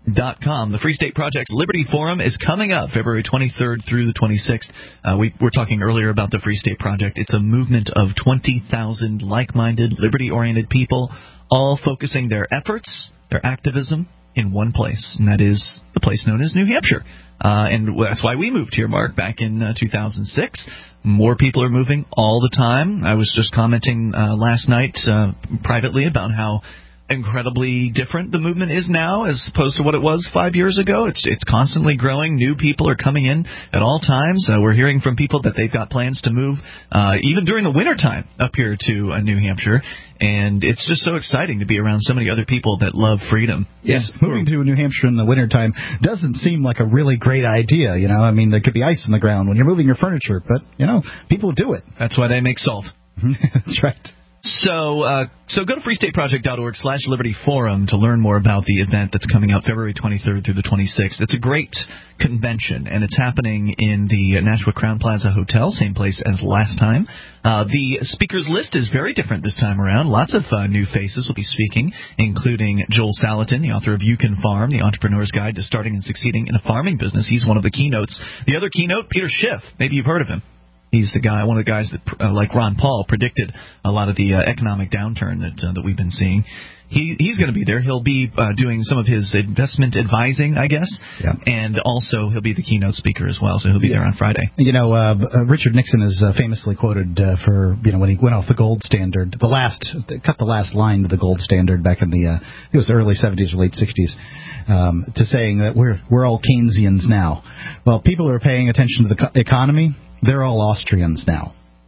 The Free State Project's Liberty Forum is coming up February 23rd through the 26th. We were talking earlier about the Free State Project. It's a movement of 20,000 like-minded, liberty-oriented people, all focusing their efforts, their activism, in one place, and that is the place known as New Hampshire. And that's why we moved here, Mark, back in 2006. More people are moving all the time. I was just commenting last night privately about how incredibly different the movement is now as opposed to what it was 5 years ago. It's constantly growing. New people are coming in at all times. We're hearing from people that they've got plans to move even during the wintertime up here to New Hampshire. And it's just so exciting to be around so many other people that love freedom. Yes, moving to New Hampshire in the wintertime doesn't seem like a really great idea. You know, I mean, there could be ice in the ground when you're moving your furniture, but, you know, people do it. That's why they make salt. That's right. So go to freestateproject.org/Liberty Forum to learn more about the event that's coming out February 23rd through the 26th. It's a great convention, and it's happening in the Nashua Crowne Plaza Hotel, same place as last time. The speakers list is very different this time around. Lots of new faces will be speaking, including Joel Salatin, the author of You Can Farm, The Entrepreneur's Guide to Starting and Succeeding in a Farming Business. He's one of the keynotes. The other keynote, Peter Schiff. Maybe you've heard of him. He's the guy, one of the guys that, like Ron Paul, predicted a lot of the economic downturn that we've been seeing. He's going to be there. He'll be doing some of his investment advising, I guess, and also he'll be the keynote speaker as well. So he'll be there on Friday. You know, Richard Nixon is famously quoted for when he went off the gold standard, cut the last line to the gold standard back in it was the early 70s or late 60s. To saying that we're all Keynesians now. Well, people who are paying attention to the economy, they're all Austrians now.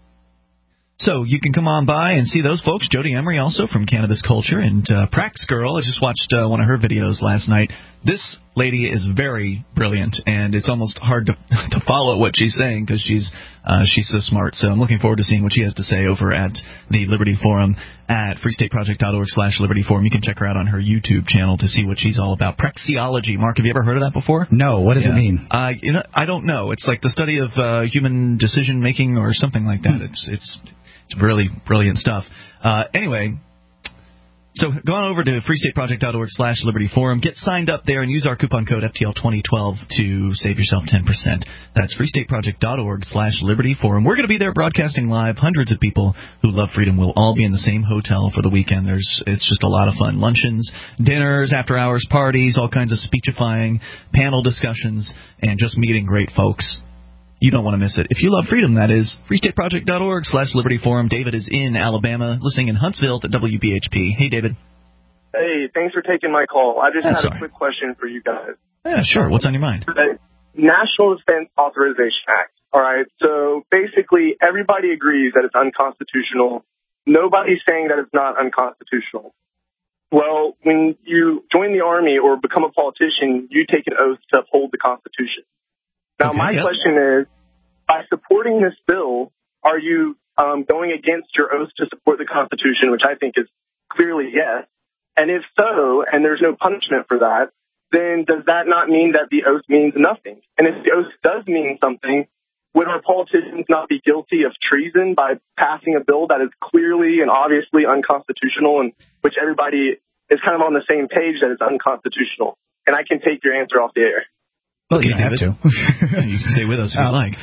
So you can come on by and see those folks. Jody Emery also from Cannabis Culture, and Prax Girl. I just watched one of her videos last night. This lady is very brilliant, and it's almost hard to follow what she's saying because she's so smart. So I'm looking forward to seeing what she has to say over at the Liberty Forum at freestateproject.org/Liberty Forum. You can check her out on her YouTube channel to see what she's all about. Praxeology. Mark, have you ever heard of that before? No. What does it mean? I don't know. It's like the study of human decision making or something like that. It's really brilliant stuff. Anyway, so go on over to freestateproject.org/Liberty Forum. Get signed up there and use our coupon code FTL2012 to save yourself 10%. That's freestateproject.org/Liberty Forum. We're going to be there broadcasting live. Hundreds of people who love freedom will all be in the same hotel for the weekend. It's just a lot of fun. Luncheons, dinners, after-hours parties, all kinds of speechifying, panel discussions, and just meeting great folks. You don't want to miss it. If you love freedom, that is, freestateproject.org/Liberty Forum. David is in Alabama, listening in Huntsville at WBHP. Hey, David. Hey, thanks for taking my call. I just had a quick question for you guys. Yeah, sure. What's on your mind? The National Defense Authorization Act. All right, so basically everybody agrees that it's unconstitutional. Nobody's saying that it's not unconstitutional. Well, when you join the Army or become a politician, you take an oath to uphold the Constitution. Now, my question is, by supporting this bill, are you going against your oath to support the Constitution, which I think is clearly yes? And if so, and there's no punishment for that, then does that not mean that the oath means nothing? And if the oath does mean something, would our politicians not be guilty of treason by passing a bill that is clearly and obviously unconstitutional, and which everybody is kind of on the same page that it's unconstitutional? And I can take your answer off the air. Well, you don't have to. You can stay with us if you like.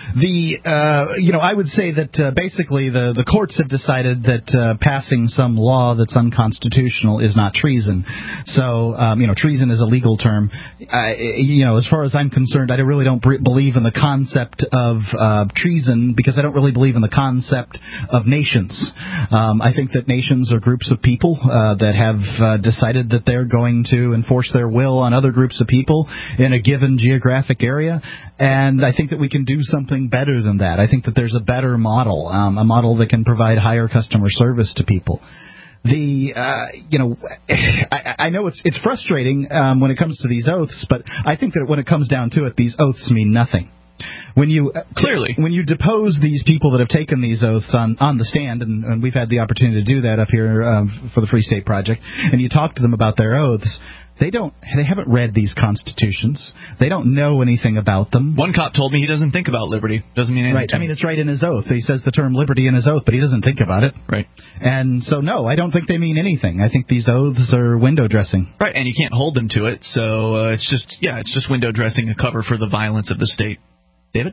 I would say that basically the courts have decided that passing some law that's unconstitutional is not treason. So, treason is a legal term. As far as I'm concerned, I really don't believe in the concept of treason because I don't really believe in the concept of nations. I think that nations are groups of people that have decided that they're going to enforce their will on other groups of people in a given geographic area, and I think that we can do something better than that. I think that there's a better model, a model that can provide higher customer service to people. I know it's frustrating when it comes to these oaths, but I think that when it comes down to it, these oaths mean nothing. When you depose these people that have taken these oaths on the stand, and we've had the opportunity to do that up here for the Free State Project, and you talk to them about their oaths, they haven't read these constitutions. They don't know anything about them. One cop told me he doesn't think about liberty. Doesn't mean anything. Right. I mean, it's right in his oath. He says the term liberty in his oath, but he doesn't think about it. Right. And so, no, I don't think they mean anything. I think these oaths are window dressing. Right, and you can't hold them to it. So it's just window dressing, a cover for the violence of the state. David?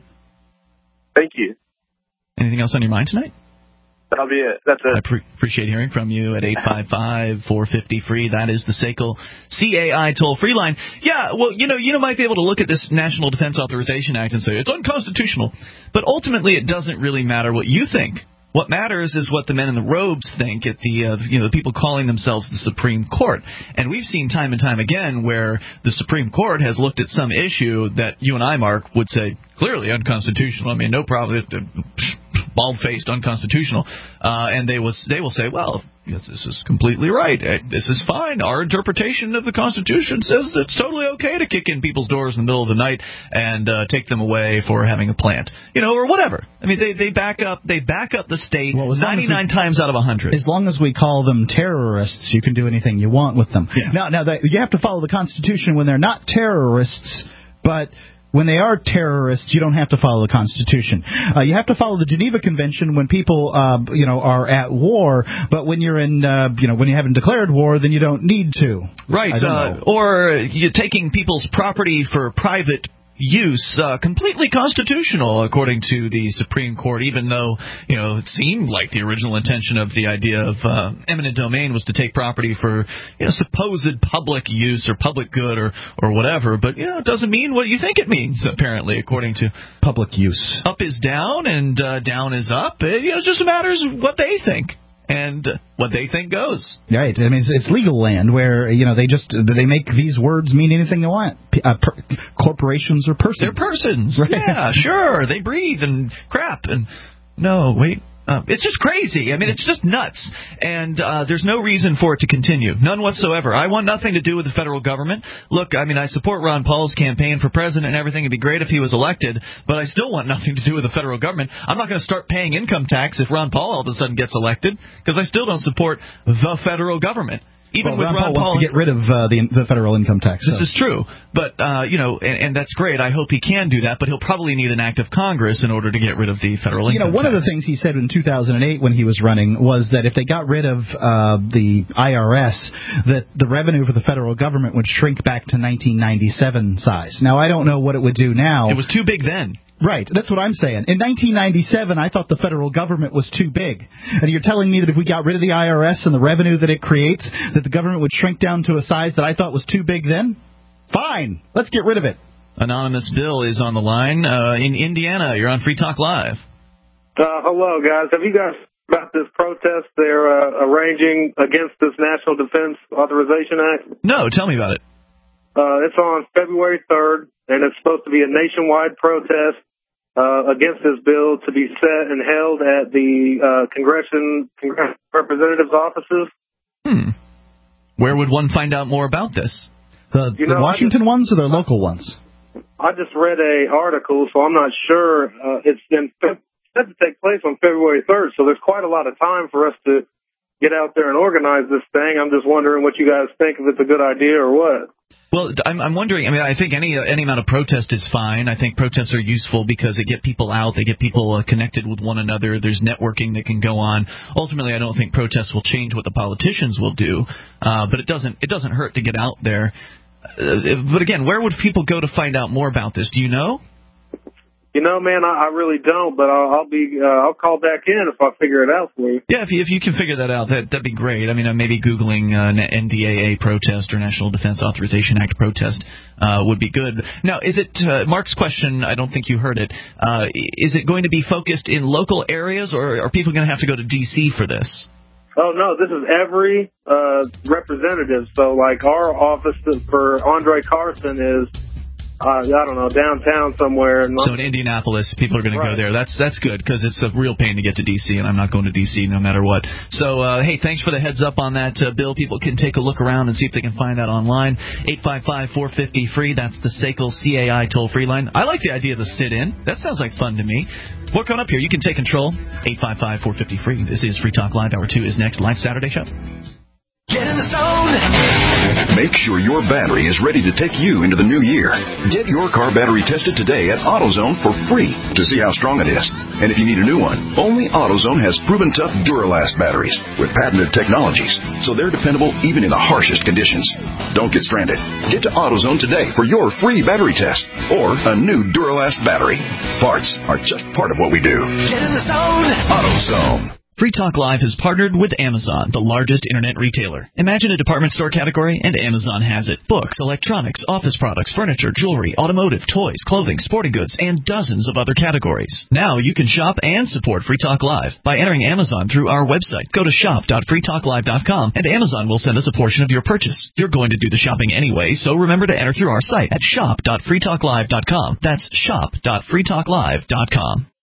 Thank you. Anything else on your mind tonight? That'll be it. That's it. I appreciate hearing from you at 855-450-FREE. That is the SACL CAI toll-free line. Yeah, well, you might be able to look at this National Defense Authorization Act and say it's unconstitutional. But ultimately, it doesn't really matter what you think. What matters is what the men in the robes think at the people calling themselves the Supreme Court. And we've seen time and time again where the Supreme Court has looked at some issue that you and I, Mark, would say clearly unconstitutional. I mean, no problem. Bald-faced, unconstitutional, and they will say, well, yes, this is completely right. This is fine. Our interpretation of the Constitution says that it's totally okay to kick in people's doors in the middle of the night and take them away for having a plant, or whatever. I mean, they back up the state 99 times out of 100. As long as we call them terrorists, you can do anything you want with them. Yeah. Now you have to follow the Constitution when they're not terrorists, but when they are terrorists, you don't have to follow the Constitution. You have to follow the Geneva Convention when people, are at war. But when you're in, when you haven't declared war, then you don't need to. Right. Or you're taking people's property for private use, completely constitutional, according to the Supreme Court, even though, it seemed like the original intention of the idea of eminent domain was to take property for, supposed public use or public good or whatever. But, it doesn't mean what you think it means, apparently, according to public use. Up is down and down is up. It just matters what they think. And what they think goes. Right. I mean, it's legal land where, they make these words mean anything they want. Corporations are persons. They're persons. Right. Yeah, sure. They breathe and crap. And no, wait. It's just crazy. I mean, it's just nuts. And there's no reason for it to continue. None whatsoever. I want nothing to do with the federal government. Look, I mean, I support Ron Paul's campaign for president and everything. It'd be great if he was elected, but I still want nothing to do with the federal government. I'm not going to start paying income tax if Ron Paul all of a sudden gets elected, because I still don't support the federal government. Even with Ron Paul wants to get rid of the federal income tax. This is true. But, and that's great. I hope he can do that, but he'll probably need an act of Congress in order to get rid of the federal income tax. One of the things he said in 2008 when he was running was that if they got rid of the IRS, that the revenue for the federal government would shrink back to 1997 size. Now, I don't know what it would do now. It was too big then. Right, that's what I'm saying. In 1997, I thought the federal government was too big. And you're telling me that if we got rid of the IRS and the revenue that it creates, that the government would shrink down to a size that I thought was too big then? Fine, let's get rid of it. Anonymous Bill is on the line. In Indiana, you're on Free Talk Live. Hello, guys. Have you guys about this protest they're arranging against this National Defense Authorization Act? No, tell me about it. It's on February 3rd, and it's supposed to be a nationwide protest against this bill to be set and held at the Congressional representatives' offices. Where would one find out more about this? The Washington ones or the local ones? I just read an article, so I'm not sure. It's set to take place on February 3rd, so there's quite a lot of time for us to get out there and organize this thing. I'm just wondering what you guys think, if it's a good idea or what. Well, I'm wondering, I mean, I think any amount of protest is fine. I think protests are useful because they get people out, they get people connected with one another. There's networking that can go on. Ultimately, I don't think protests will change what the politicians will do, but it doesn't hurt to get out there. But again, where would people go to find out more about this? Do you know? You know, man, I really don't, but I'll call back in if I figure it out for you. Yeah, if you can figure that out, that'd be great. I mean, maybe Googling NDAA protest or National Defense Authorization Act protest would be good. Now, is it Mark's question? I don't think you heard it. Is it going to be focused in local areas, or are people going to have to go to D.C. for this? Oh, no, this is every representative. So, like, our office for Andre Carson is, I don't know, downtown somewhere. So in Indianapolis, people are going to go there. That's good, because it's a real pain to get to D.C., and I'm not going to D.C. no matter what. So, hey, thanks for the heads up on that, Bill. People can take a look around and see if they can find that online. 855-450-FREE. That's the SACL CAI toll-free line. I like the idea of the sit-in. That sounds like fun to me. More coming up here. You can take control. 855-450-FREE. This is Free Talk Live. Hour 2 is next. Live Saturday show. Get in the zone. Make sure your battery is ready to take you into the new year. Get your car battery tested today at AutoZone for free to see how strong it is. And if you need a new one, only AutoZone has proven tough Duralast batteries with patented technologies, so they're dependable even in the harshest conditions. Don't get stranded. Get to AutoZone today for your free battery test or a new Duralast battery. Parts are just part of what we do. Get in the zone. AutoZone. Free Talk Live has partnered with Amazon, the largest internet retailer. Imagine a department store category, and Amazon has it. Books, electronics, office products, furniture, jewelry, automotive, toys, clothing, sporting goods, and dozens of other categories. Now you can shop and support Free Talk Live by entering Amazon through our website. Go to shop.freetalklive.com, and Amazon will send us a portion of your purchase. You're going to do the shopping anyway, so remember to enter through our site at shop.freetalklive.com. That's shop.freetalklive.com.